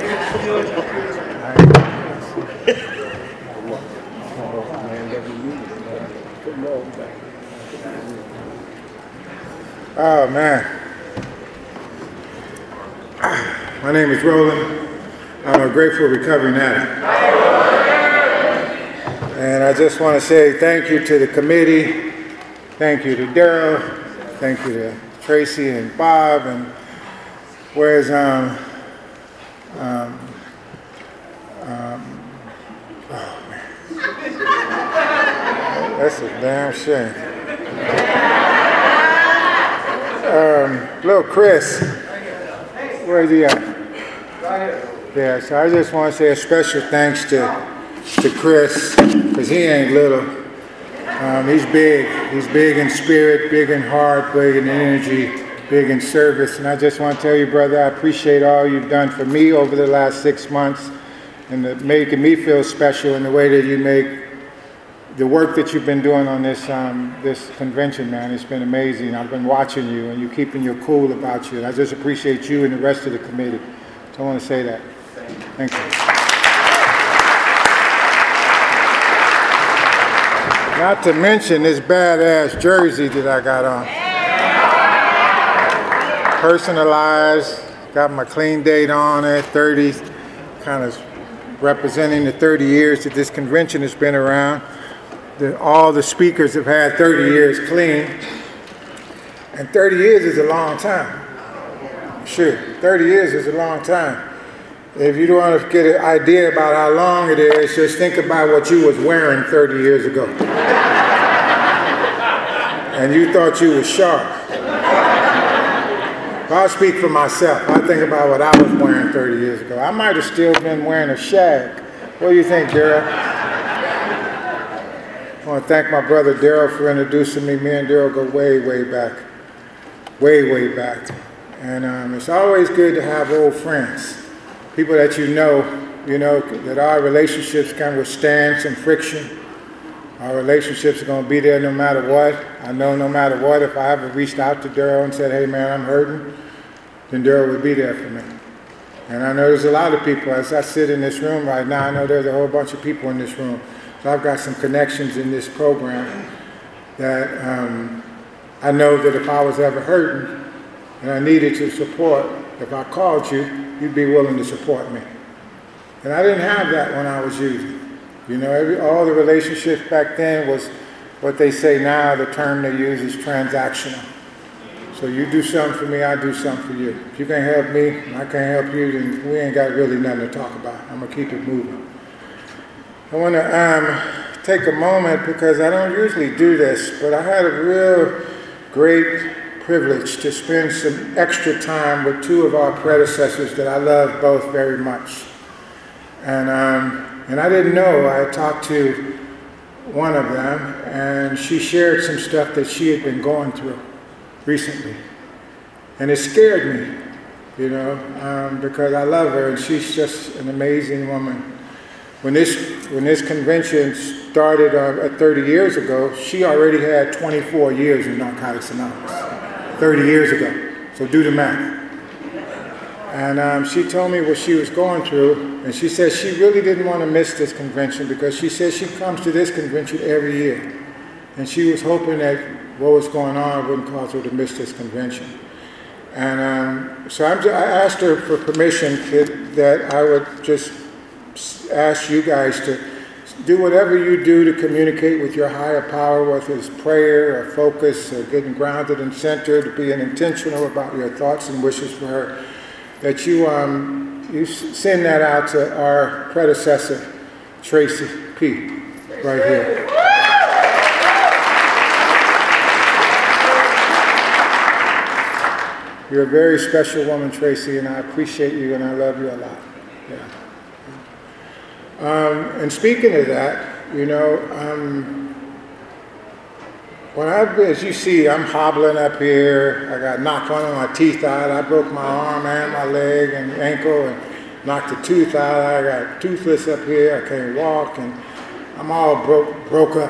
Oh, man. My name is Roland. I'm a grateful recovering addict. And I just want to say thank you to the committee, thank you to Daryl, thank you to Tracy and Bob, and where's, oh man. That's a damn shame. Little Chris, where's he at? Yeah, so I just want to say a special thanks to Chris, because he ain't little. He's big in spirit, big in heart, big in energy, big in service. And I just want to tell you, brother, I appreciate all you've done for me over the last 6 months, and making me feel special in the way that you make the work that you've been doing on this this convention, man. It's been amazing. I've been watching you, and you're keeping your cool about you. And I just appreciate you and the rest of the committee. So I want to say that. Thank you. Not to mention this badass jersey that I got on. Personalized, got my clean date on it, 30, kind of representing the 30 years that this convention has been around. All the speakers have had 30 years clean, and 30 years is a long time. Sure, 30 years is a long time. If you don't want to get an idea about how long it is, just think about what you was wearing 30 years ago. And you thought you was sharp. I'll speak for myself. I think about what I was wearing 30 years ago. I might have still been wearing a shag. What do you think, Daryl? I want to thank my brother Daryl for introducing me. Me and Daryl go way, way back. Way, way back. And it's always good to have old friends. People that you know, that our relationships can withstand some friction. Our relationships are going to be there no matter what. I know no matter what, if I ever reached out to Daryl and said, hey man, I'm hurting, then Daryl would be there for me. And I know there's a lot of people, as I sit in this room right now, I know there's a whole bunch of people in this room. So I've got some connections in this program that I know that if I was ever hurting and I needed your support, if I called you, you'd be willing to support me. And I didn't have that when I was using. All the relationships back then was what they say now, the term they use is transactional. So you do something for me, I do something for you. If you can't help me, and I can't help you, then we ain't got really nothing to talk about. I'm going to keep it moving. I want to take a moment, because I don't usually do this, but I had a real great privilege to spend some extra time with two of our predecessors that I love both very much. And I didn't know. I talked to one of them, and she shared some stuff that she had been going through recently. And it scared me, because I love her, and she's just an amazing woman. When this convention started 30 years ago, she already had 24 years in Narcotics Anonymous. 30 years ago. So do the math. And she told me what she was going through, and she said she really didn't want to miss this convention, because she said she comes to this convention every year. And she was hoping that what was going on wouldn't cause her to miss this convention. And so I asked her for permission that I would just ask you guys to do whatever you do to communicate with your higher power, whether it's prayer or focus or getting grounded and centered, being intentional about your thoughts and wishes for her, that you send that out to our predecessor, Tracy P., right here. You're a very special woman, Tracy, and I appreciate you and I love you a lot. Yeah. And speaking of that, as you see, I'm hobbling up here. I got knocked one of my teeth out. I broke my arm and my leg and ankle and knocked a tooth out. I got toothless up here. I can't walk, and I'm all broke up.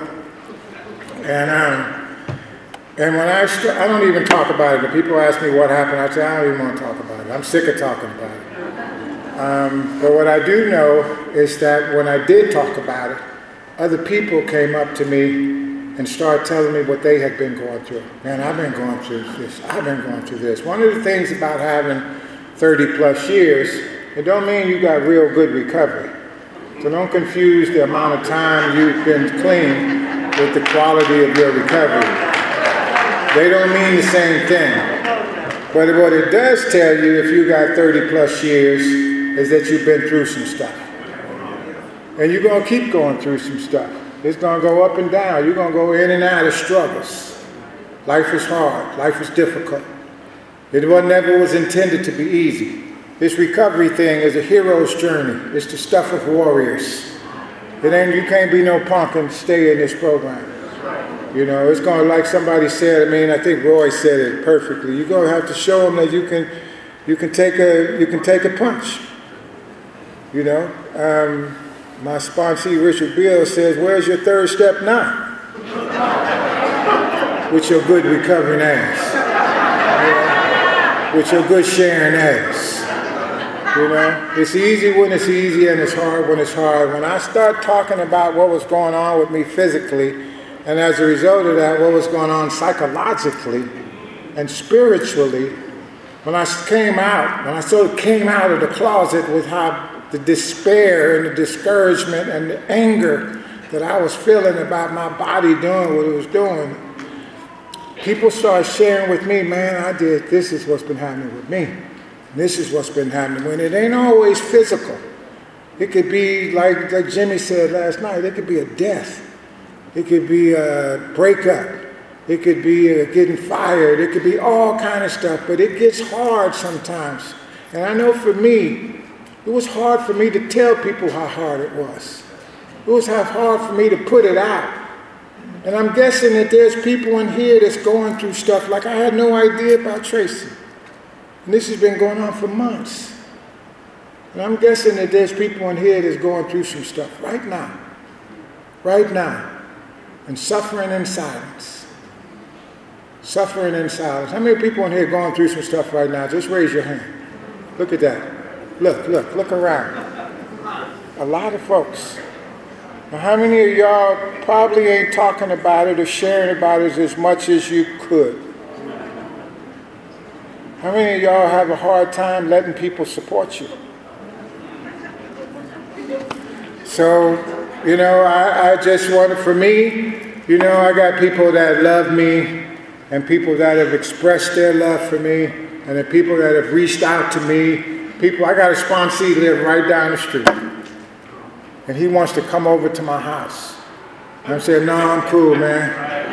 And when I don't even talk about it. When people ask me what happened, I say, I don't even want to talk about it. I'm sick of talking about it. But what I do know is that when I did talk about it, other people came up to me and started telling me what they had been going through. Man, I've been going through this. I've been going through this. One of the things about having 30 plus years, it don't mean you got real good recovery. So don't confuse the amount of time you've been clean with the quality of your recovery. They don't mean the same thing. But what it does tell you, if you got 30 plus years, is that you've been through some stuff. And you're going to keep going through some stuff. It's going to go up and down. You're going to go in and out of struggles. Life is hard. Life is difficult. It never was intended to be easy. This recovery thing is a hero's journey. It's the stuff of warriors. You can't be no punk and stay in this program. You know, it's going to, like somebody said, I think Roy said it perfectly. You're going to have to show them that you can take a punch. You know, my sponsee Richard Beale says, "Where's your third step now?" With your good recovering ass. You know? With your good sharing ass. You know, it's easy when it's easy and it's hard when it's hard. When I start talking about what was going on with me physically, and as a result of that, what was going on psychologically and spiritually, when I sort of came out of the closet with how the despair and the discouragement and the anger that I was feeling about my body doing what it was doing, people started sharing with me, man, this is what's been happening with me. This is what's been happening. When it ain't always physical. It could be, like Jimmy said last night, it could be a death. It could be a breakup. It could be getting fired. It could be all kind of stuff, but it gets hard sometimes. And I know for me, it was hard for me to tell people how hard it was. It was hard for me to put it out. And I'm guessing that there's people in here that's going through stuff like I had no idea about Tracy. And this has been going on for months. And I'm guessing that there's people in here that's going through some stuff right now. Right now. And suffering in silence. Suffering in silence. How many people in here going through some stuff right now? Just raise your hand. Look at that. Look around. A lot of folks. Now, how many of y'all probably ain't talking about it or sharing about it as much as you could? How many of y'all have a hard time letting people support you? So, you know, I just wanted, for me, you know, I got people that love me and people that have expressed their love for me and the people that have reached out to me. I got a sponsee live right down the street. And he wants to come over to my house. And I'm saying, no, I'm cool, man.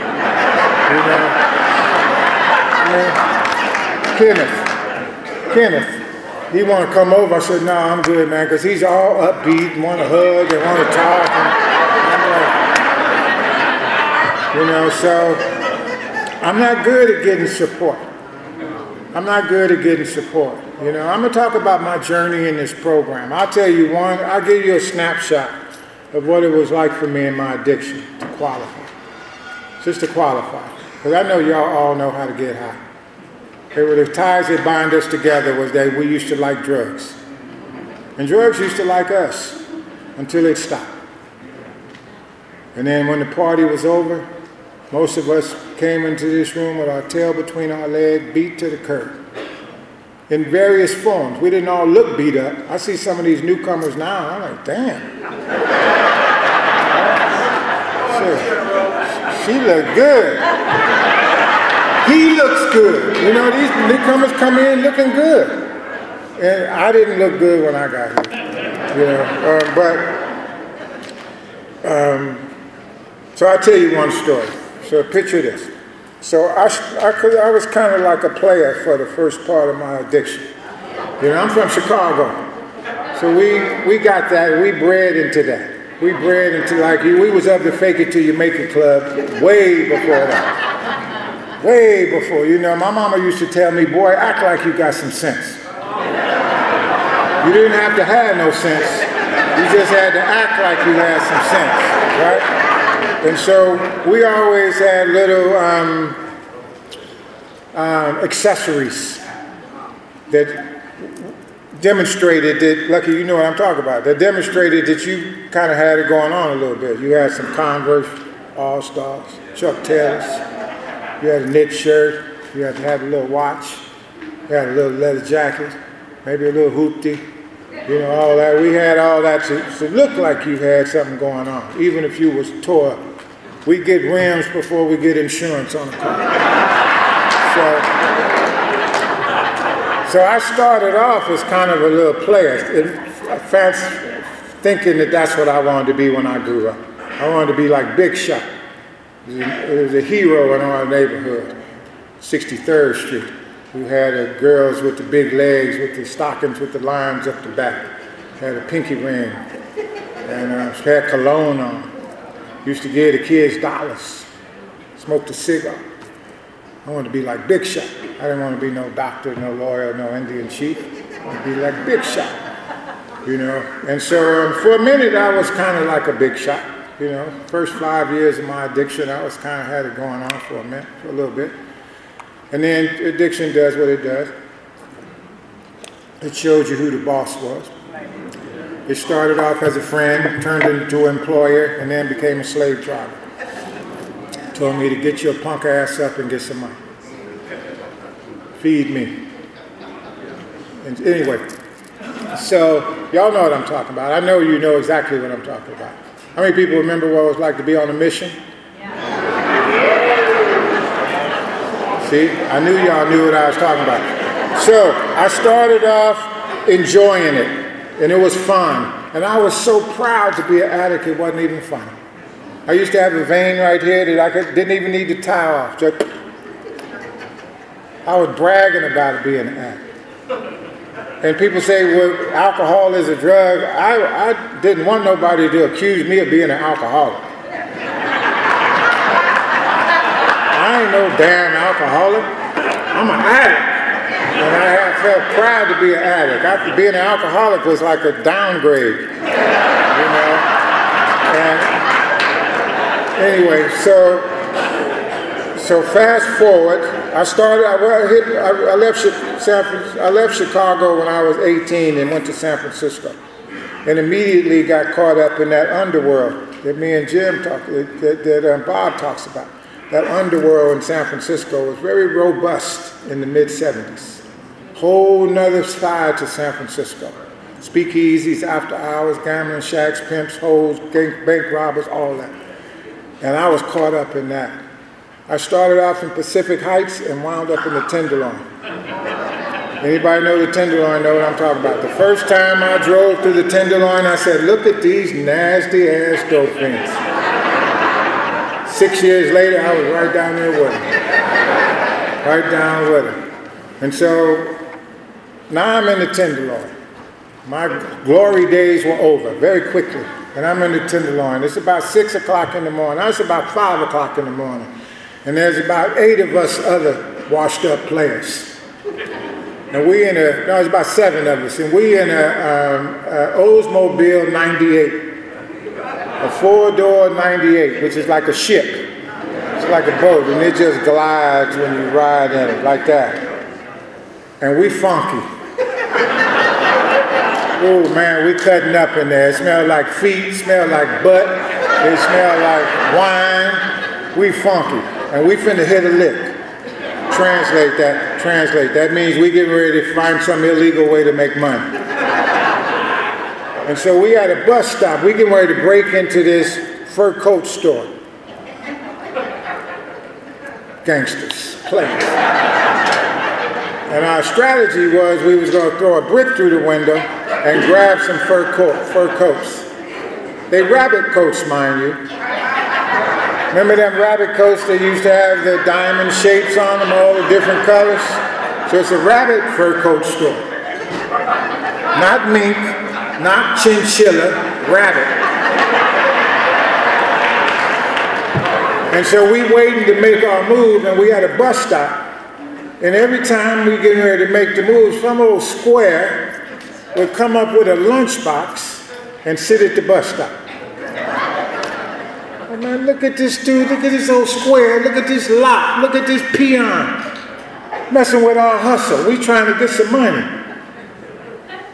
You know, Kenneth, he want to come over. I said, no, I'm good, man, because he's all upbeat and want to hug and want to talk. And, you know, so I'm not good at getting support. You know, I'm going to talk about my journey in this program. I'll tell you I'll give you a snapshot of what it was like for me in my addiction to qualify. Just to qualify. Because I know y'all all know how to get high. The ties that bind us together was that we used to like drugs. And drugs used to like us until it stopped. And then when the party was over, most of us came into this room with our tail between our legs, beat to the curb. In various forms. We didn't all look beat up. I see some of these newcomers now, I'm like, damn. She looked good. He looks good. You know, these newcomers come in looking good. And I didn't look good when I got here. You know, so I'll tell you one story. So picture this. So I was kind of like a player for the first part of my addiction. You know, I'm from Chicago. So we got that. We bred into that. We bred into we was up to Fake It Till You Make It club way before that. Way before. You know, my mama used to tell me, boy, act like you got some sense. You didn't have to have no sense. You just had to act like you had some sense, right? And so we always had little accessories that demonstrated that, Lucky, you know what I'm talking about, that demonstrated that you kind of had it going on a little bit. You had some Converse All-Stars, Chuck Taylors, you had a knit shirt, you had to have a little watch, you had a little leather jacket, maybe a little hoopty, you know, all that. We had all that to look like you had something going on, even if you was tore up. We get rims before we get insurance on the car. So I started off as kind of a little player, thinking that that's what I wanted to be when I grew up. I wanted to be like Big Shot. He was a hero in our neighborhood, 63rd Street. We had girls with the big legs, with the stockings with the lines up the back. Had a pinky ring, and had cologne on. Used to give the kids dollars. Smoked a cigar. I wanted to be like Big Shot. I didn't want to be no doctor, no lawyer, no Indian chief. I wanted to be like Big Shot, you know. And so for a minute, I was kind of like a Big Shot, you know. First 5 years of my addiction, I was kind of had it going on for a minute, for a little bit. And then addiction does what it does. It showed you who the boss was. It started off as a friend, turned into an employer, and then became a slave driver. Told me to get your punk ass up and get some money. Feed me. And anyway, so y'all know what I'm talking about. I know you know exactly what I'm talking about. How many people remember what it was like to be on a mission? See, I knew y'all knew what I was talking about. So I started off enjoying it, and it was fun. And I was so proud to be an addict, it wasn't even funny. I used to have a vein right here that I didn't even need to tie off. I was bragging about it being an addict. And people say, well, alcohol is a drug. I didn't want nobody to accuse me of being an alcoholic. I ain't no damn alcoholic. I'm an addict. And I felt proud to be an addict. After being an alcoholic was like a downgrade, you know. And anyway, so fast forward. I left Chicago when I was 18 and went to San Francisco, and immediately got caught up in that underworld that me and Jim talk, that Bob talks about. That underworld in San Francisco was very robust in the mid-'70s. Whole nother side to San Francisco. Speakeasies, after hours, gambling shacks, pimps, hoes, bank robbers, all that. And I was caught up in that. I started off in Pacific Heights and wound up in the Tenderloin. Anybody know the Tenderloin, know what I'm talking about. The first time I drove through the Tenderloin, I said, look at these nasty ass dope fiends. 6 years later, I was right down there with them. Right down with them. And so, now I'm in the Tenderloin. My glory days were over very quickly. And I'm in the Tenderloin. It's about 6 o'clock in the morning. It's about 5 o'clock in the morning. And there's about 8 of us other washed up players. And it's about 7 of us. And we in a Oldsmobile 98. A 4-door 98, which is like a ship. It's like a boat, and it just glides when you ride in it, like that. And we funky. Oh man, we cutting up in there. It smelled like feet, smelled like butt, it smelled like wine. We funky. And we finna hit a lick. Translate that. That means we getting ready to find some illegal way to make money. And so we at a bus stop. We getting ready to break into this fur coat store. Gangsters, players. And our strategy was we was going to throw a brick through the window and grab some fur coats. They rabbit coats, mind you. Remember them rabbit coats that used to have the diamond shapes on them, all the different colors? So it's a rabbit fur coat store. Not mink, not chinchilla, rabbit. And so we waiting to make our move, and we had a bus stop. And every time we getting ready to make the move, some old square would come up with a lunchbox and sit at the bus stop. Oh man, look at this dude, look at this old square, look at this lot, look at this peon. Messing with our hustle, we trying to get some money.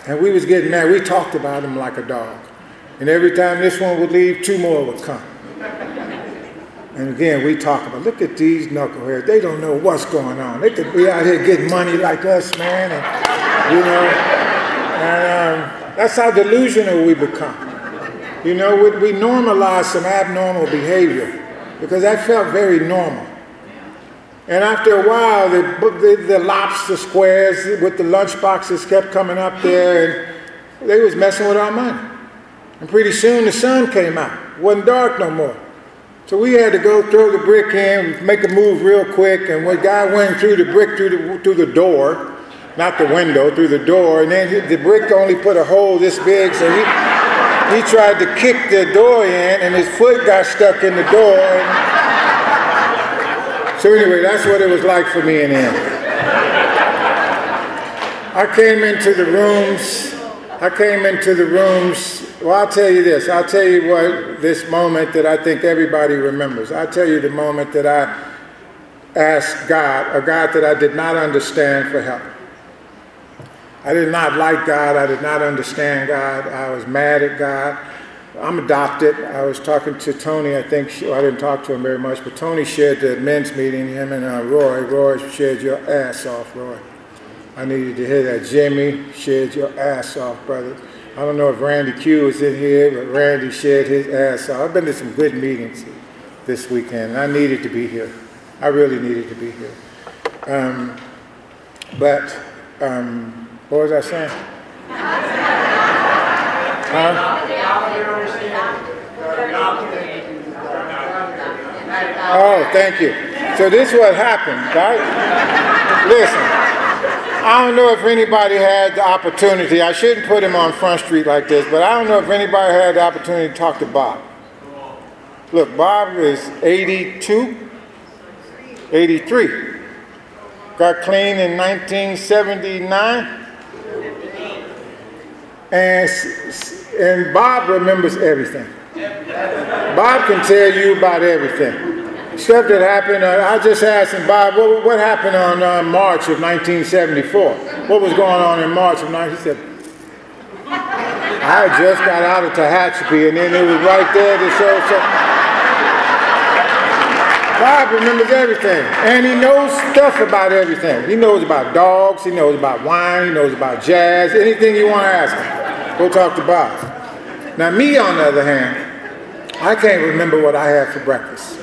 And we was getting mad. We talked about them like a dog. And every time this one would leave, 2 more would come. And again, we talk about, look at these knuckleheads. They don't know what's going on. They could be out here getting money like us, man. And, you know, and that's how delusional we become. You know, we normalize some abnormal behavior because that felt very normal. And after a while, the lobster squares with the lunch boxes kept coming up there, and they was messing with our money. And pretty soon the sun came out. It wasn't dark no more. So we had to go throw the brick in, make a move real quick, and when the guy went through the brick through the door, not the window, through the door, and then the brick only put a hole this big, so he tried to kick the door in, and his foot got stuck in the door. So anyway, that's what it was like for me and him. I came into the rooms. Well, I'll tell you this. I'll tell you what, this moment that I think everybody remembers. I'll tell you the moment that I asked God, a God that I did not understand, for help. I did not like God. I did not understand God. I was mad at God. I'm adopted. I was talking to Tony. I didn't talk to him very much, but Tony shared the men's meeting, him and Roy. Roy shared your ass off, Roy. I needed to hear that. Jimmy shared your ass off, brother. I don't know if Randy Q was in here, but Randy shared his ass off. I've been to some good meetings this weekend, and I needed to be here. I really needed to be here. What was I saying? Oh, thank you. So this is what happened, right? Listen. I don't know if anybody had the opportunity. I shouldn't put him on Front Street like this, but I don't know if anybody had the opportunity to talk to Bob. Look, Bob is 82, 83. Got clean in 1979. And Bob remembers everything. Bob can tell you about everything. Stuff that happened, I just asked him, Bob, what happened on March of 1974? What was going on in March of 1974? He said, I just got out of Tehachapi, and then it was right there to show. Bob remembers everything, and he knows stuff about everything. He knows about dogs, he knows about wine, he knows about jazz, anything you want to ask him. Go talk to Bob. Now me, on the other hand, I can't remember what I had for breakfast.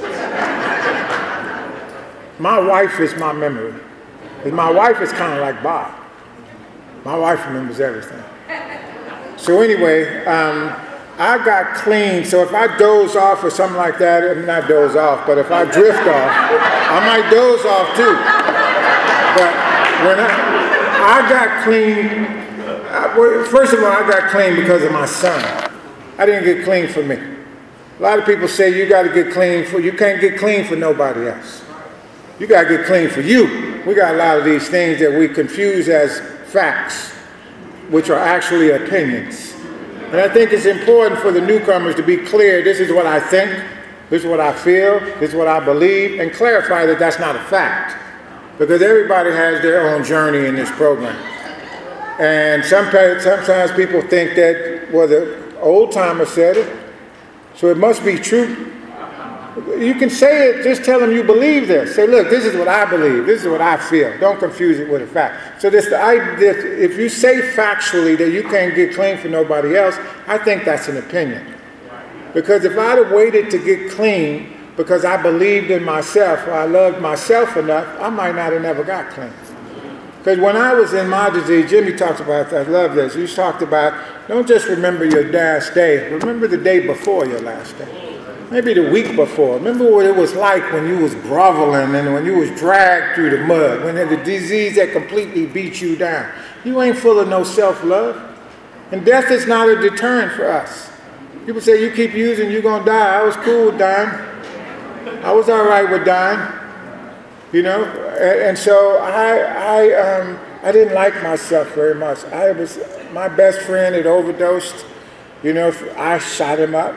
My wife is my memory. And my wife is kind of like Bob. My wife remembers everything. So anyway, I got clean. So if I doze off or something like that, I mean, not doze off, but if I drift off, I might doze off too. But when I got clean, first of all, I got clean because of my son. I didn't get clean for me. A lot of people say you got to get clean you can't get clean for nobody else. You got to get clean for you. We got a lot of these things that we confuse as facts, which are actually opinions. And I think it's important for the newcomers to be clear, this is what I think, this is what I feel, this is what I believe, and clarify that that's not a fact. Because everybody has their own journey in this program. And sometimes people think that, well, the old timer said it, so it must be true. You can say it, just tell them you believe this. Say, look, this is what I believe, this is what I feel. Don't confuse it with a fact. So if you say factually that you can't get clean for nobody else, I think that's an opinion. Because if I'd have waited to get clean because I believed in myself or I loved myself enough, I might not have never got clean. Because when I was in my disease, Jimmy talks about that, I love this. You talked about, don't just remember your last day, remember the day before your last day. Maybe the week before. Remember what it was like when you was groveling and when you was dragged through the mud, when the disease that completely beat you down. You ain't full of no self-love. And death is not a deterrent for us. People say you keep using, you're going to die. I was cool with dying. I was all right with dying. You know? And so I didn't like myself very much. My best friend had overdosed. You know, I shot him up.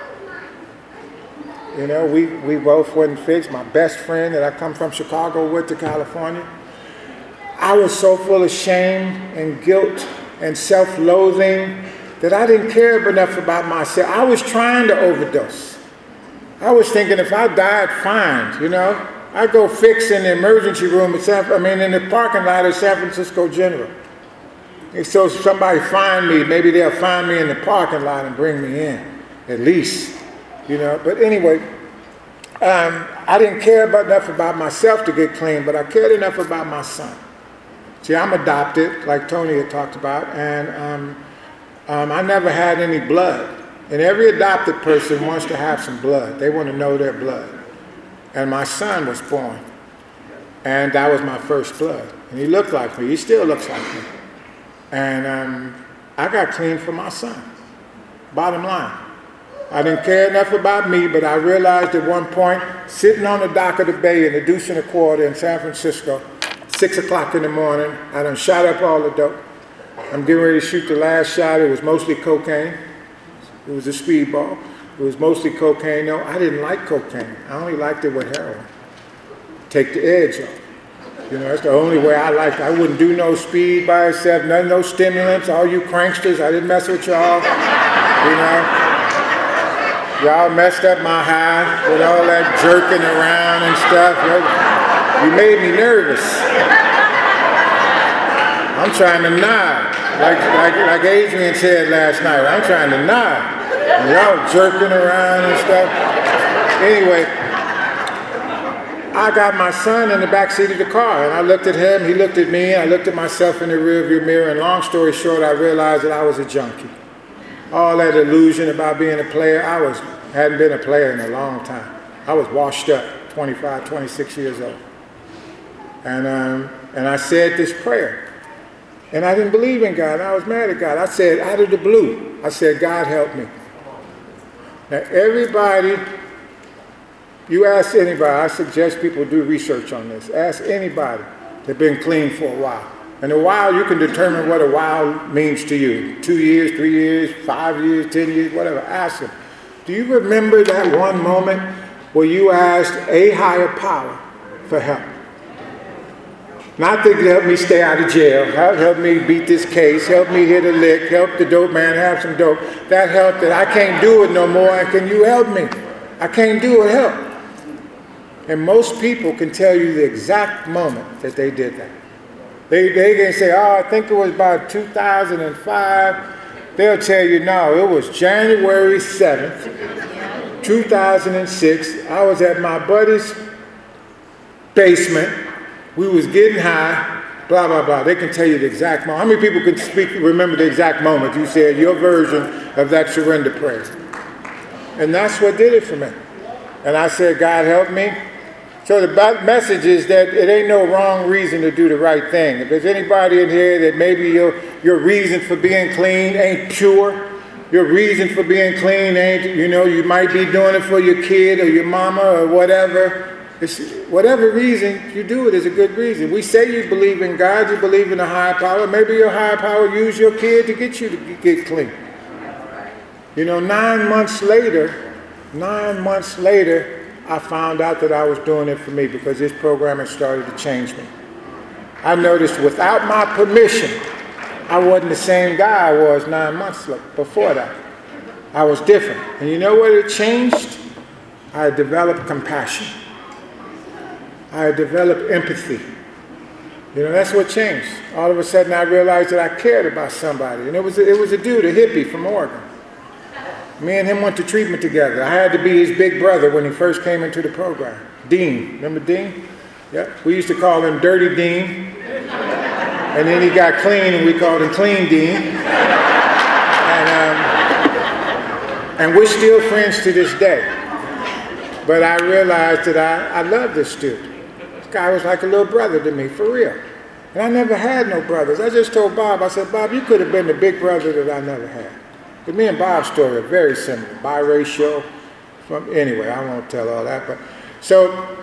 You know, we both wasn't fixed. My best friend that I come from Chicago with to California. I was so full of shame and guilt and self-loathing that I didn't care enough about myself. I was trying to overdose. I was thinking if I died, fine, you know. I'd go fix in the emergency room in the parking lot of San Francisco General. And so if somebody find me, maybe they'll find me in the parking lot and bring me in, at least, you know. But anyway, I didn't care enough about myself to get clean, but I cared enough about my son. See, I'm adopted, like Tony had talked about, and I never had any blood. And every adopted person wants to have some blood. They want to know their blood. And my son was born, and that was my first blood. And he looked like me. He still looks like me. And I got clean for my son. Bottom line. I didn't care enough about me, but I realized at one point, sitting on the dock of the bay in the Deuce and a Quarter in San Francisco, 6 o'clock in the morning, I done shot up all the dope. I'm getting ready to shoot the last shot. It was mostly cocaine. It was a speedball. It was mostly cocaine. No, I didn't like cocaine. I only liked it with heroin. Take the edge off. You know, that's the only way I liked it. I wouldn't do no speed by itself, no stimulants. All you cranksters, I didn't mess with y'all. You know? Y'all messed up my high with all that jerking around and stuff. You made me nervous. I'm trying to nod. Like Adrian said last night, I'm trying to nod. And y'all jerking around and stuff. Anyway, I got my son in the back seat of the car, and I looked at him, he looked at me, I looked at myself in the rearview mirror, and long story short, I realized that I was a junkie. All that illusion about being a player, hadn't been a player in a long time. I was washed up, 25, 26 years old. And I said this prayer. And I didn't believe in God. I was mad at God. I said, out of the blue, I said, God help me. Now everybody, you ask anybody, I suggest people do research on this. Ask anybody that's been clean for a while. And a while, you can determine what a while means to you. 2 years, 3 years, 5 years, 10 years, whatever. Ask them. Do you remember that one moment where you asked a higher power for help? Not to help me stay out of jail, help me beat this case, help me hit a lick, help the dope man have some dope. That help that I can't do it no more, and can you help me? I can't do it, help. And most people can tell you the exact moment that they did that. They can say, oh, I think it was about 2005. They'll tell you, no, it was January 7th, 2006. I was at my buddy's basement. We was getting high, blah, blah, blah. They can tell you the exact moment. How many people can remember the exact moment you said your version of that surrender prayer? And that's what did it for me. And I said, God help me. So the message is that it ain't no wrong reason to do the right thing. If there's anybody in here that maybe your reason for being clean ain't pure, your reason for being clean ain't, you might be doing it for your kid or your mama or whatever. Whatever reason you do it is a good reason. We say you believe in God, you believe in a higher power. Maybe your higher power used your kid to get you to get clean. 9 months later, I found out that I was doing it for me because this program had started to change me. I noticed without my permission, I wasn't the same guy I was 9 months before that. I was different. And you know what it changed? I developed compassion. I developed empathy. That's what changed. All of a sudden I realized that I cared about somebody. And it was a dude, a hippie from Oregon. Me and him went to treatment together. I had to be his big brother when he first came into the program. Dean, remember Dean? Yep. We used to call him Dirty Dean. And then he got clean and we called him Clean Dean. And we're still friends to this day. But I realized that I love this dude. This guy was like a little brother to me, for real. And I never had no brothers. I just told Bob, I said, Bob, you could have been the big brother that I never had. But me and Bob's story are very similar. Biracial. Anyway, I won't tell all that. But so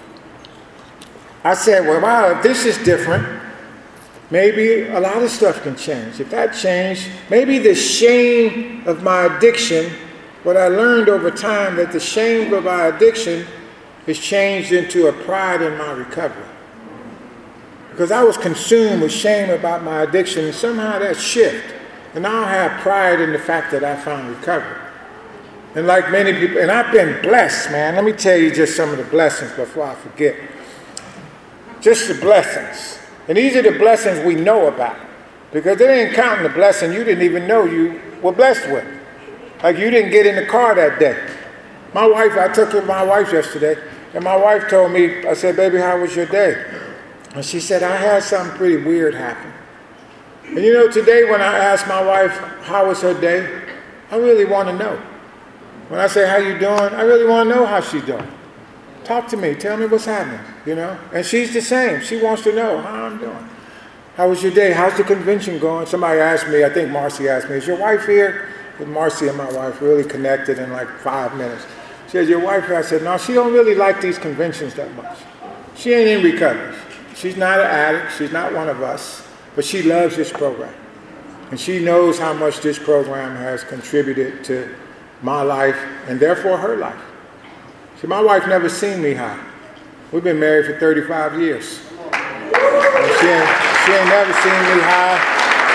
I said, well, wow, if this is different, maybe a lot of stuff can change. If that changed, maybe the shame of my addiction, what I learned over time, that the shame of my addiction is changed into a pride in my recovery. because I was consumed with shame about my addiction, and somehow that shifted. And now I have pride in the fact that I found recovery. And like many people, and I've been blessed, man. Let me tell you just some of the blessings before I forget. Just the blessings. And these are the blessings we know about. Because it ain't counting the blessing you didn't even know you were blessed with. Like you didn't get in the car that day. I took care of my wife yesterday, and my wife told me, I said, baby, how was your day? And she said, I had something pretty weird happen. And you know, today when I asked my wife, how was her day? I really want to know. When I say, how you doing? I really want to know how she's doing. Talk to me. Tell me what's happening, you know? And she's the same. She wants to know how I'm doing. How was your day? How's the convention going? Somebody asked me, I think Marcy asked me, is your wife here? With Marcy and my wife really connected in like 5 minutes. She said, your wife here? I said, no, she don't really like these conventions that much. She ain't in recovery. She's not an addict. She's not one of us. But she loves this program. And she knows how much this program has contributed to my life and therefore her life. See, my wife never seen me high. We've been married for 35 years. And she ain't never seen me high.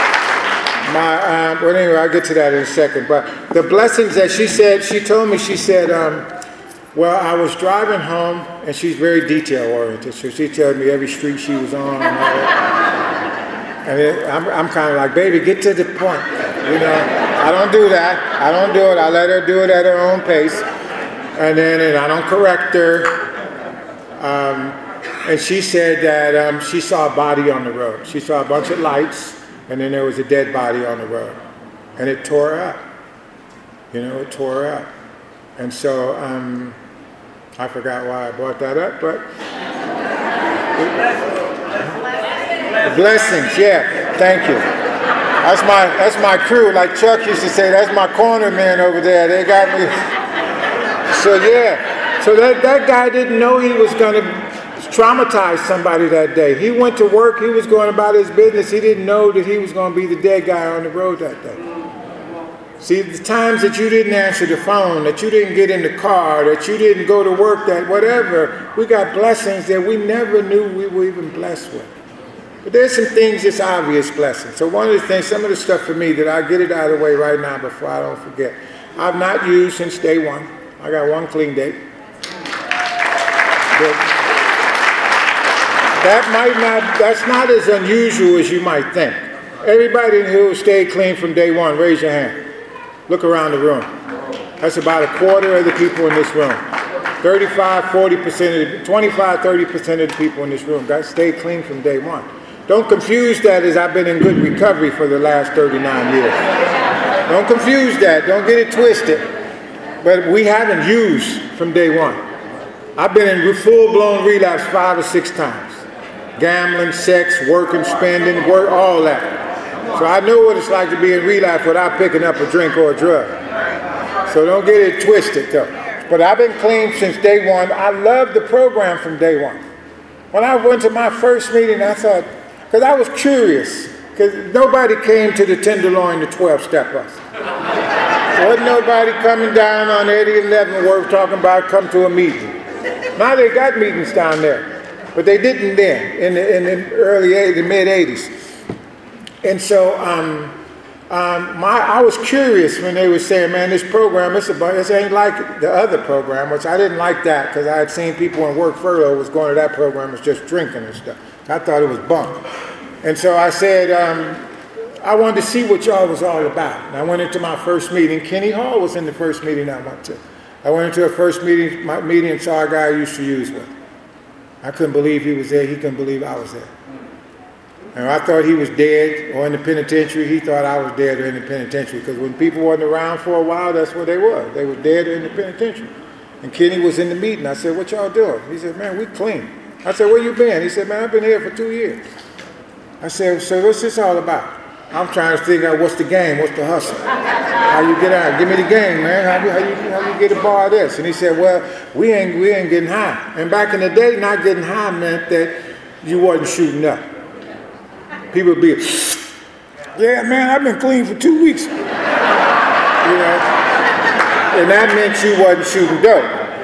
Well, anyway, I'll get to that in a second. But the blessings that she said, she told me, she said, well, I was driving home, and she's very detail-oriented, so she told me every street she was on and all that. And I'm kind of like, baby, get to the point. You know, I don't do that. I don't do it. I let her do it at her own pace. And I don't correct her. And she said that she saw a body on the road. She saw a bunch of lights, and then there was a dead body on the road. And it tore her up. You know, it tore her up. And so I forgot why I brought that up, but the blessings, yeah, thank you. That's my crew. Like Chuck used to say, that's my corner man over there. They got me. So yeah, so that guy didn't know he was going to traumatize somebody that day. He went to work. He was going about his business. He didn't know that he was going to be the dead guy on the road that day. See, the times that you didn't answer the phone, that you didn't get in the car, that you didn't go to work, that whatever, we got blessings that we never knew we were even blessed with. But there's some things that's obvious blessings. So one of the things, some of the stuff for me that I'll get it out of the way right now before I don't forget. I've not used since day one. I got one clean date. That's not as unusual as you might think. Everybody in here who stayed clean from day one, raise your hand. Look around the room. That's about a quarter of the people in this room. 35, 40%, 25, 30% of the people in this room got stayed clean from day one. Don't confuse that as I've been in good recovery for the last 39 years. Don't confuse that. Don't get it twisted. But we haven't used from day one. I've been in full-blown relapse 5 or 6 times. Gambling, sex, working, spending, work, all that. So I know what it's like to be in relapse without picking up a drink or a drug. So don't get it twisted, though. But I've been clean since day one. I love the program from day one. When I went to my first meeting, I thought, because I was curious, because nobody came to the Tenderloin, the 12-step us. There wasn't nobody coming down on Eddie Leavenworth talking about come to a meeting. Now they got meetings down there, but they didn't then, in the mid-'80s. And so I was curious when they were saying, man, this program, this ain't like the other program, which I didn't like that because I had seen people in work furlough was going to that program was just drinking and stuff. I thought it was bunk. And so I said, I wanted to see what y'all was all about. And I went into my first meeting. Kenny Hall was in the first meeting I went to. I went into a first meeting and saw a guy I used to use with. I couldn't believe he was there. He couldn't believe I was there. And I thought he was dead or in the penitentiary. He thought I was dead or in the penitentiary. Because when people wasn't around for a while, that's what they were. They were dead or in the penitentiary. And Kenny was in the meeting. I said, what y'all doing? He said, man, we clean. I said, where you been? He said, man, I've been here for 2 years. I said, so what's this all about? I'm trying to figure out what's the game, what's the hustle. How you get out? Give me the game, man. How you get a bar of this? And he said, well, we ain't getting high. And back in the day, not getting high meant that you wasn't shooting up. People would be, yeah, man, I've been clean for 2 weeks. You know? And that meant you wasn't shooting dope.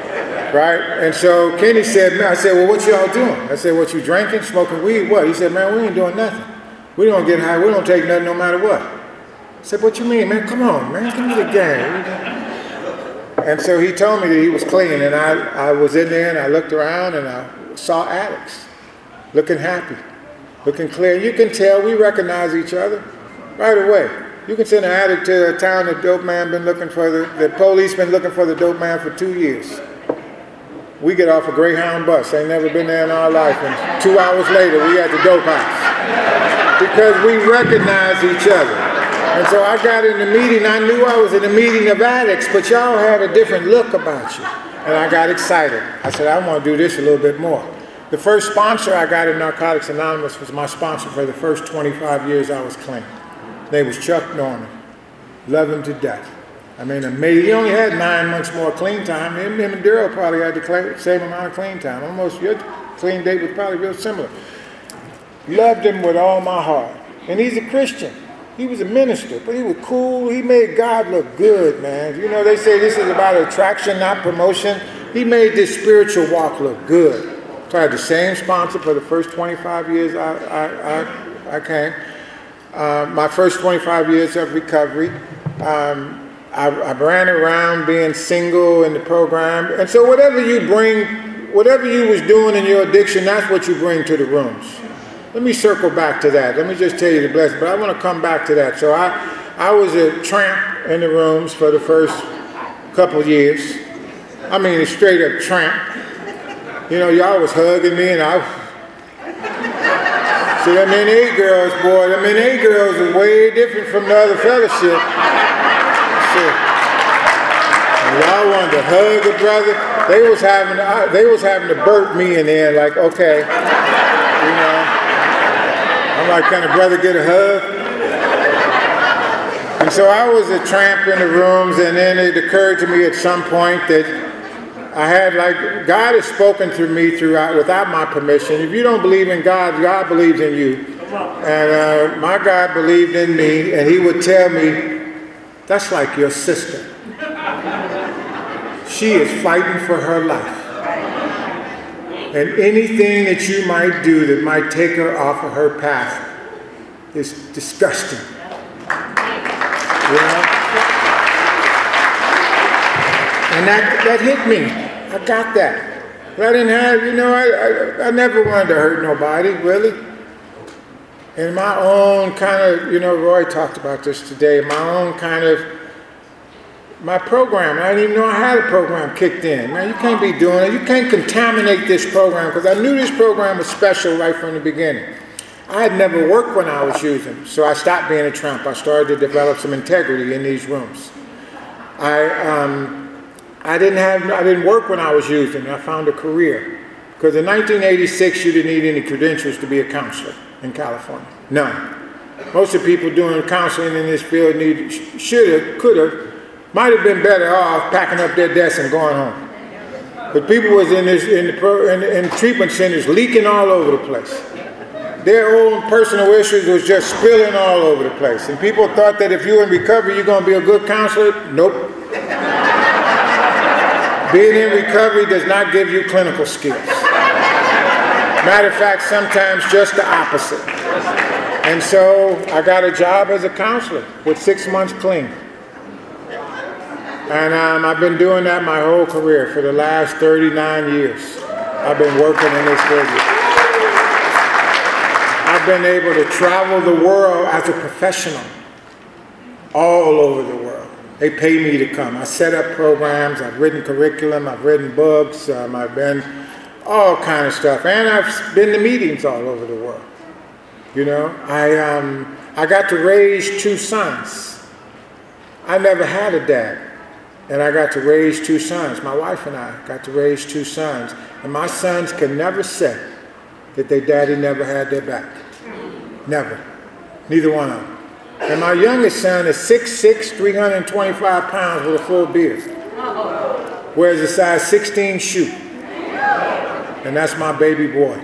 Right? And so Kenny said, man, I said, well, what y'all doing? I said, what, you drinking, smoking weed, what? He said, man, we ain't doing nothing. We don't get high, we don't take nothing no matter what. I said, what you mean, man? Come on, man, give me the game. And so he told me that he was clean, and I was in there, and I looked around, and I saw addicts looking happy, looking clear. You can tell we recognize each other right away. You can send an addict to a town, the dope man been looking for, the police been looking for the dope man for 2 years. We get off a Greyhound bus, ain't never been there in our life, and 2 hours later we at the dope house. Because we recognize each other. And so I got in the meeting, I knew I was in a meeting of addicts, but y'all had a different look about you. And I got excited. I said, I want to do this a little bit more. The first sponsor I got in Narcotics Anonymous was my sponsor for the first 25 years I was clean. His name was Chuck Norman. Love him to death. I mean, amazing. He only had 9 months more clean time. Him and Daryl probably had the same amount of clean time. Almost your clean date was probably real similar. Loved him with all my heart. And he's a Christian. He was a minister, but he was cool. He made God look good, man. You know, they say this is about attraction, not promotion. He made this spiritual walk look good. So I had the same sponsor for the first 25 years I came. My first 25 years of recovery. I ran around being single in the program. And so whatever you was doing in your addiction, that's what you bring to the rooms. Let me circle back to that. Let me just tell you the blessing, but I want to come back to that. So I was a tramp in the rooms for the first couple of years. I mean, a straight up tramp. You know, y'all was hugging me and I see, them NA girls, boy, them NA girls are way different from the other fellowship. Y'all wanted to hug a brother. They was having to burp me in there, like, okay, you know. I'm like, can a brother get a hug? And so I was a tramp in the rooms, and then it occurred to me at some point that I had, like, God has spoken through me without my permission. If you don't believe in God, God believes in you. And my God believed in me, and he would tell me, that's like your sister. She is fighting for her life. And anything that you might do that might take her off of her path is disgusting. You know? And that hit me. I got that. But I didn't have, you know, I never wanted to hurt nobody, really. In my own kind of, you know, Roy talked about this today, my own kind of, my program, I didn't even know I had a program kicked in. Man, you can't be doing it. You can't contaminate this program, because I knew this program was special right from the beginning. I had never worked when I was using, so I stopped being a tramp. I started to develop some integrity in these rooms. I didn't work when I was using. I found a career. Because in 1986, you didn't need any credentials to be a counselor in California. None. Most of the people doing counseling in this field should have, could have, might have been better off packing up their desks and going home. But people was in treatment centers leaking all over the place. Their own personal issues was just spilling all over the place. And people thought that if you're in recovery, you're going to be a good counselor. Nope. Being in recovery does not give you clinical skills. Matter of fact, sometimes just the opposite. And so I got a job as a counselor with 6 months clean. And I've been doing that my whole career for the last 39 years. I've been working in this field. I've been able to travel the world as a professional, all over the world. They pay me to come. I set up programs, I've written curriculum, I've written books, I've been all kind of stuff. And I've been to meetings all over the world. You know, I got to raise 2 sons. I never had a dad. And I got to raise 2 sons. My wife and I got to raise 2 sons. And my sons can never say that their daddy never had their back. Never. Neither one of them. And my youngest son is 6'6", 325 pounds with a full beard. Wears a size 16 shoe. And that's my baby boy.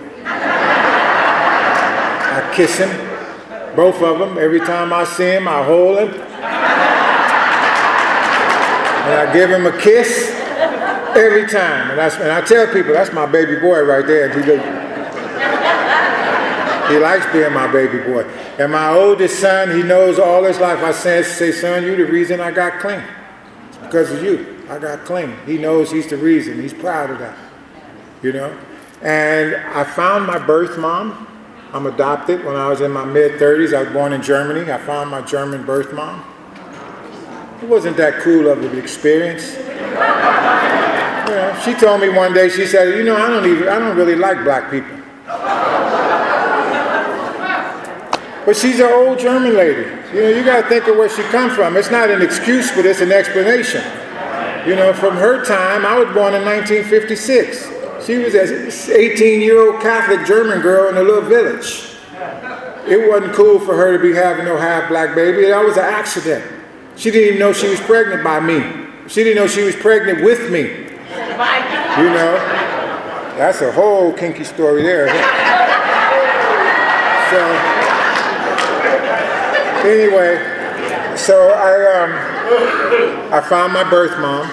I kiss him, both of them. Every time I see him, I hold him. And I give him a kiss. Every time. And I tell people, that's my baby boy right there. He likes being my baby boy. And my oldest son, he knows all his life. I say, son, you're the reason I got clean. It's because of you. I got clean. He knows he's the reason. He's proud of that. You know? And I found my birth mom. I'm adopted. When I was in my mid-30s, I was born in Germany. I found my German birth mom. It wasn't that cool of an experience. You know, she told me one day, she said, you know, I don't really like black people. But she's an old German lady. You know, you got to think of where she come from. It's not an excuse, but it's an explanation. You know, from her time, I was born in 1956. She was an 18-year-old Catholic German girl in a little village. It wasn't cool for her to be having no half-black baby. That was an accident. She didn't even know she was pregnant by me. She didn't know she was pregnant with me. You know, that's a whole kinky story there. So, anyway, so I found my birth mom.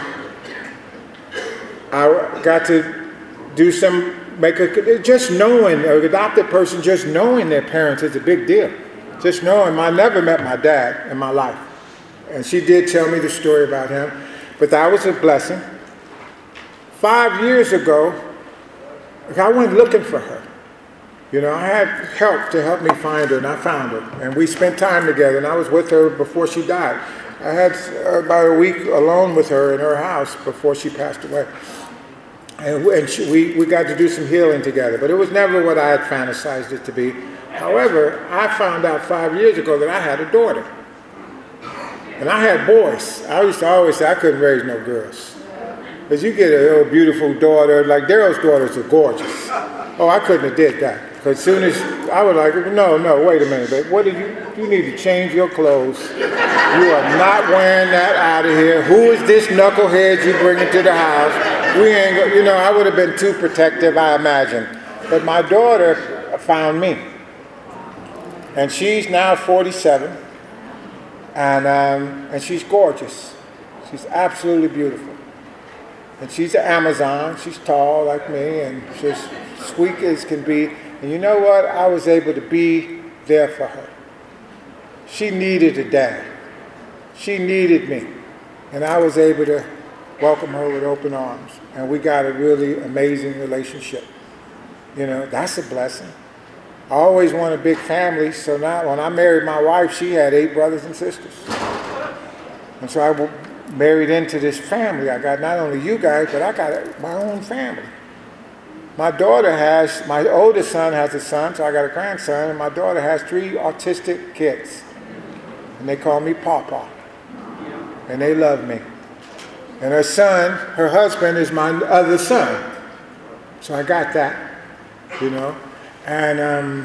I got to do some, just knowing, an adopted person, just knowing their parents is a big deal. Just knowing, I never met my dad in my life. And she did tell me the story about him, but that was a blessing. 5 years ago, I went looking for her. You know, I had help to help me find her, and I found her. And we spent time together, and I was with her before she died. I had about a week alone with her in her house before she passed away. And we got to do some healing together, but it was never what I had fantasized it to be. However, I found out 5 years ago that I had a daughter. And I had boys. I used to always say I couldn't raise no girls. Because you get a little beautiful daughter, like Daryl's daughters are gorgeous. Oh, I couldn't have did that. Because as soon as, I was like, no, wait a minute, babe. What you need to change your clothes. You are not wearing that out of here. Who is this knucklehead you bring into the house? We ain't go, you know, I would have been too protective, I imagine. But my daughter found me. And she's now 47. And she's gorgeous. She's absolutely beautiful. And she's an Amazon. She's tall like me and she's sweet as can be. And you know what? I was able to be there for her. She needed a dad. She needed me. And I was able to welcome her with open arms. And we got a really amazing relationship. You know, that's a blessing. I always wanted a big family, so now when I married my wife, she had 8 brothers and sisters. And so I married into this family. I got not only you guys, but I got my own family. My oldest son has a son, so I got a grandson, and my daughter has 3 autistic kids. And they call me Papa. And they love me. And her husband is my other son. So I got that, you know. And,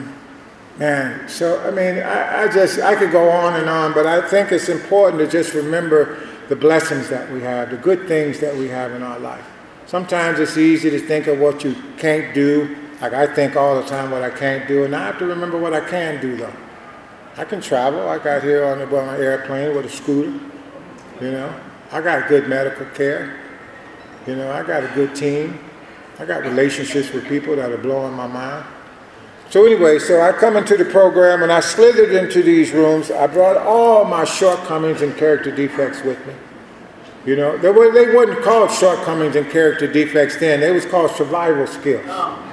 man, so, I mean, I could go on and on, but I think it's important to just remember the blessings that we have, the good things that we have in our life. Sometimes it's easy to think of what you can't do. Like I think all the time what I can't do, and I have to remember what I can do, though. I can travel. I got here on an airplane with a scooter, you know. I got good medical care. You know, I got a good team. I got relationships with people that are blowing my mind. So anyway, so I come into the program and I slithered into these rooms. I brought all my shortcomings and character defects with me. You know, they weren't called shortcomings and character defects then. They was called survival skills.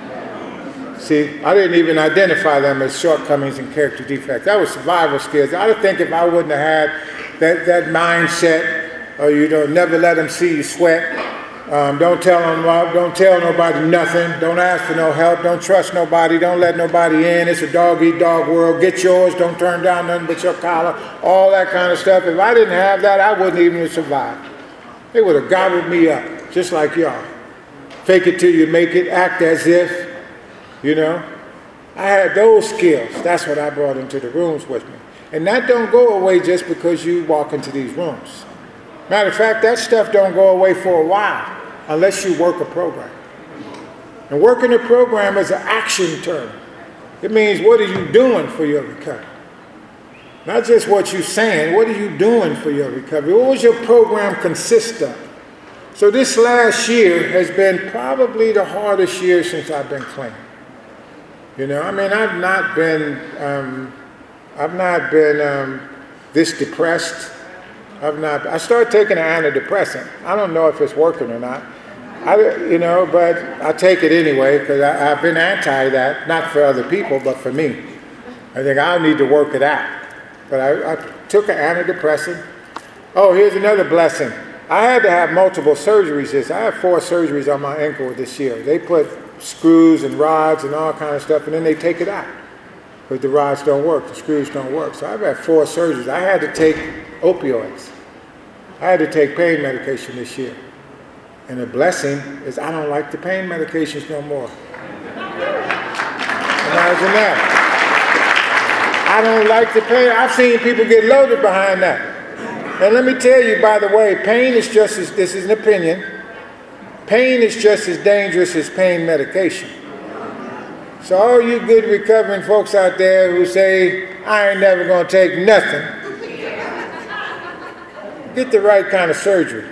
See, I didn't even identify them as shortcomings and character defects. That was survival skills. I think if I wouldn't have had that mindset, or you know, never let them see you sweat. Don't tell nobody nothing. Don't ask for no help. Don't trust nobody. Don't let nobody in. It's a dog-eat-dog world. Get yours. Don't turn down nothing but your collar. All that kind of stuff. If I didn't have that, I wouldn't even have survived. They would have gobbled me up, just like y'all. Fake it till you make it. Act as if, you know. I had those skills. That's what I brought into the rooms with me. And that don't go away just because you walk into these rooms. Matter of fact, that stuff don't go away for a while unless you work a program. And working a program is an action term. It means what are you doing for your recovery? Not just what you're saying, what are you doing for your recovery? What was your program consist of? So this last year has been probably the hardest year since I've been clean. You know, I mean, I've not been this depressed. I started taking an antidepressant. I don't know if it's working or not. But I take it anyway because I've been anti that, not for other people, but for me. I think I'll need to work it out. But I took an antidepressant. Oh, here's another blessing. I had to have multiple surgeries. I had 4 surgeries on my ankle this year. They put screws and rods and all kind of stuff, and then they take it out. Because the rods don't work, the screws don't work. So I've had 4 surgeries. I had to take opioids. I had to take pain medication this year. And the blessing is I don't like the pain medications no more. Imagine that. I don't like the pain. I've seen people get loaded behind that. And let me tell you, by the way, pain is just as, this is an opinion, pain is just as dangerous as pain medication. So all you good recovering folks out there who say, I ain't never going to take nothing, get the right kind of surgery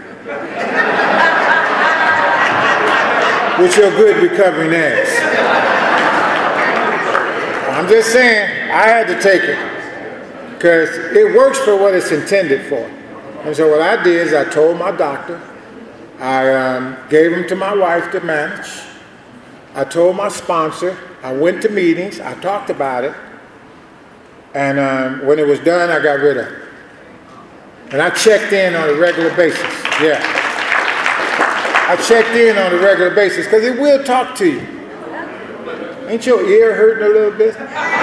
with your good recovering ass. I'm just saying, I had to take it because it works for what it's intended for. And so what I did is I told my doctor, I gave him to my wife to manage. I told my sponsor, I went to meetings, I talked about it, and when it was done, I got rid of it. And I checked in on a regular basis, yeah. I checked in on a regular basis because it will talk to you. Ain't your ear hurting a little bit?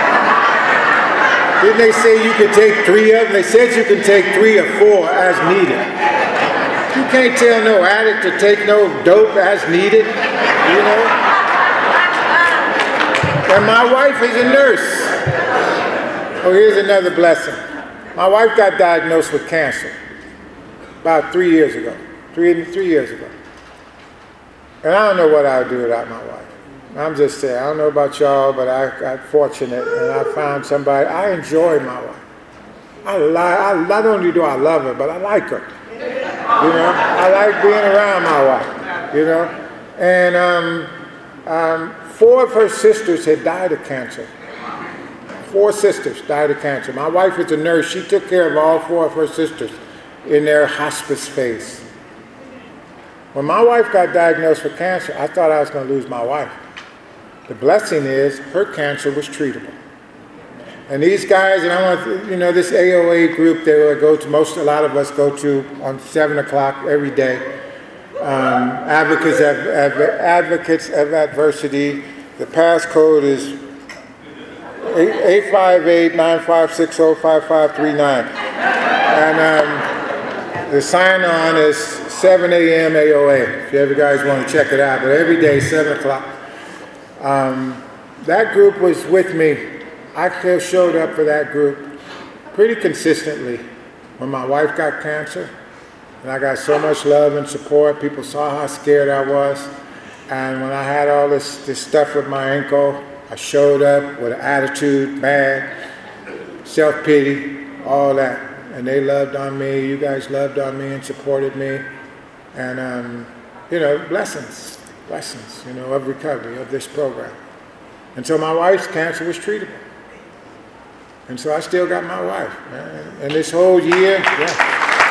Didn't they say you could take 3 of them? They said you can take 3 or 4 as needed. You can't tell no addict to take no dope as needed, you know? And my wife is a nurse. Oh, here's another blessing. My wife got diagnosed with cancer about 3 years ago. 3 years ago. And I don't know what I would do without my wife. I'm just saying, I don't know about y'all, but I got fortunate and I found somebody. I enjoy my wife. Not only do I love her, but I like her. You know, I like being around my wife, you know. And 4 of her sisters had died of cancer. 4 sisters died of cancer. My wife was a nurse. She took care of all 4 of her sisters in their hospice phase. When my wife got diagnosed with cancer, I thought I was going to lose my wife. The blessing is her cancer was treatable. And these guys, and I want, you know, this AOA group they will go to, a lot of us go to on 7 o'clock every day. Advocates of Adversity. The passcode is 858-9560-5539. And the sign-on is 7 a.m. AOA, if you ever guys want to check it out. But every day, 7 o'clock. That group was with me. I showed up for that group pretty consistently when my wife got cancer. And I got so much love and support. People saw how scared I was. And when I had all this stuff with my ankle, I showed up with an attitude, mad, self-pity, all that. And they loved on me. You guys loved on me and supported me. And, you know, blessings, you know, of recovery, of this program. And so my wife's cancer was treatable. And so I still got my wife, man. And this whole year, yeah.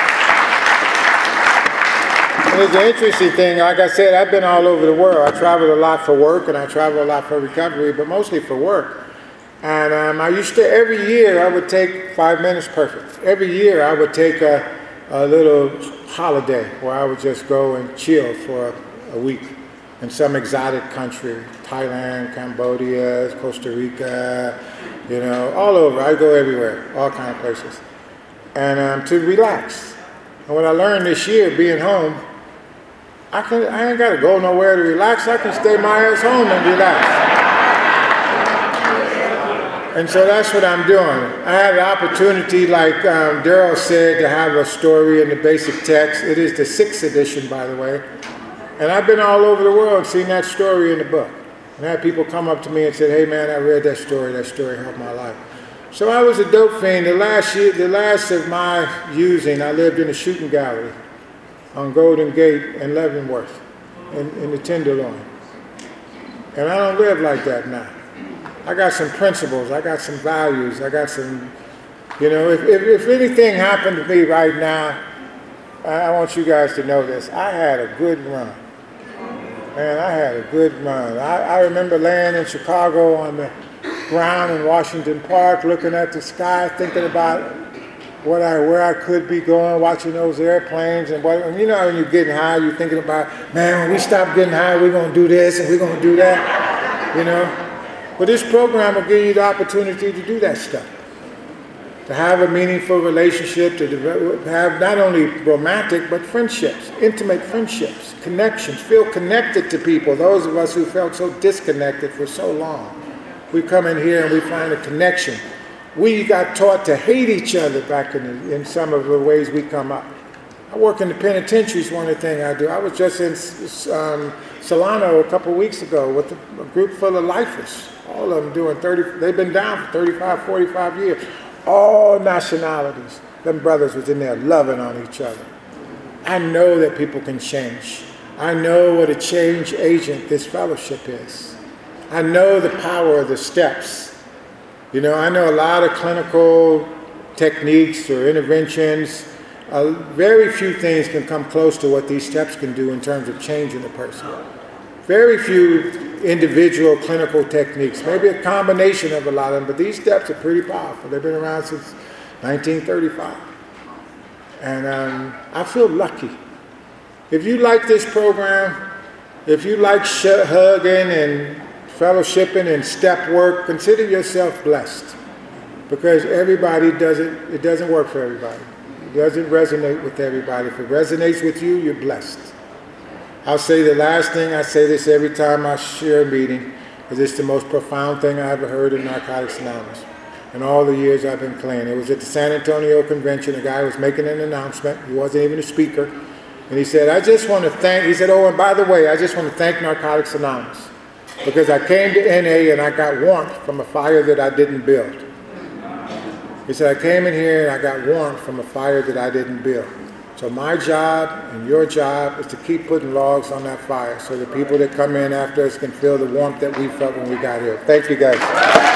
And it's an interesting thing. Like I said, I've been all over the world. I traveled a lot for work, and I travel a lot for recovery, but mostly for work. And I used to, every year, I would take 5 minutes perfect. Every year, I would take a little holiday where I would just go and chill for a week in some exotic country, Thailand, Cambodia, Costa Rica, you know, all over. I go everywhere, all kind of places, and to relax. And what I learned this year, being home, I ain't got to go nowhere to relax. I can stay my ass home and relax. And so that's what I'm doing. I had an opportunity, like Daryl said, to have a story in the basic text. It is the 6th edition, by the way. And I've been all over the world and seen that story in the book. And I had people come up to me and said, hey man, I read that story helped my life. So I was a dope fiend. The last of my using, I lived in a shooting gallery. on Golden Gate and Leavenworth in the Tenderloin. And I don't live like that now. I got some principles, I got some values, I got some, if anything happened to me right now, I want you guys to know this. I had a good run. Man, I had a good run. I remember laying in Chicago on the ground in Washington Park, looking at the sky, thinking about where I could be going, watching those airplanes. And when you're getting high, you're thinking about, man, when we stop getting high, we're going to do this and we're going to do that, But this program will give you the opportunity to do that stuff. To have a meaningful relationship, to have not only romantic, but friendships, intimate friendships, connections, feel connected to people. Those of us who felt so disconnected for so long. We come in here and we find a connection. We got taught to hate each other back in some of the ways we come up. I work in the penitentiaries, one of the things I do. I was just in Solano a couple of weeks ago with a group full of lifers. All of them doing they've been down for 35, 45 years. All nationalities. Them brothers was in there loving on each other. I know that people can change. I know what a change agent this fellowship is. I know the power of the steps. I know a lot of clinical techniques or interventions. Very few things can come close to what these steps can do in terms of changing a person. Very few individual clinical techniques, maybe a combination of a lot of them, but these steps are pretty powerful. They've been around since 1935. And I feel lucky. If you like this program, if you like hugging and fellowshipping and step work, consider yourself blessed. Because it doesn't work for everybody. It doesn't resonate with everybody. If it resonates with you, you're blessed. I'll say the last thing, I say this every time I share a meeting, because it's the most profound thing I ever heard in Narcotics Anonymous. In all the years I've been clean. It was at the San Antonio convention. A guy was making an announcement. He wasn't even a speaker. And he said, oh, and by the way, I just want to thank Narcotics Anonymous. Because I came to NA and I got warmth from a fire that I didn't build. He said, I came in here and I got warmth from a fire that I didn't build. So my job and your job is to keep putting logs on that fire so the people that come in after us can feel the warmth that we felt when we got here. Thank you guys.